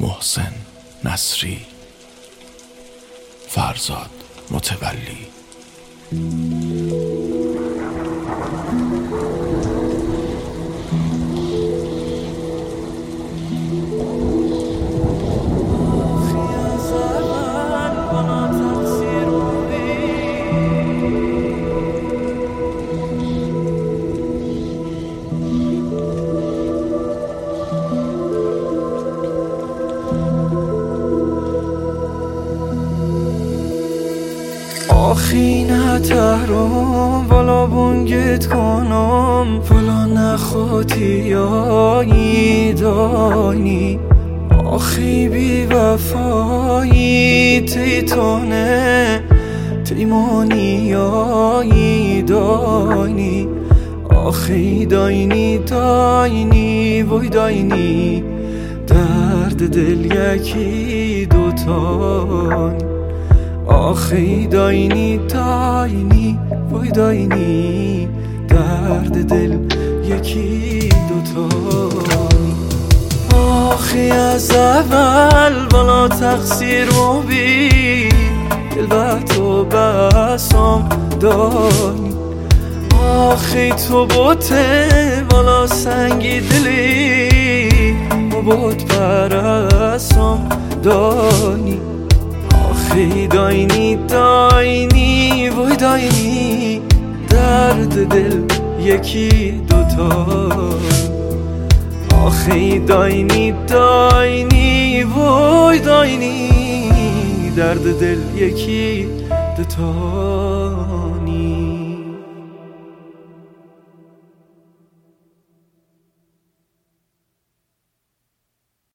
محسن نصری، فرزاد متولی. آخی نتهرم والا بونگت کنم والا نخوتی آیی دانی آخی بی وفایی تیتانه تیمانی آیی دانی آخی داینی داینی وی داینی درد دل یکی دوتانی آخی داینی داینی وای داینی درد دل یکی دوتانی آخی از اول والا تقصیر رو بی دل به تو بسام دانی آخی تو بوته والا سنگی دلی و بود پرسام دانی آخی داینی داینی وای داینی درد دل یکی دوتا آخی داینی داینی وای داینی درد دل یکی دوتا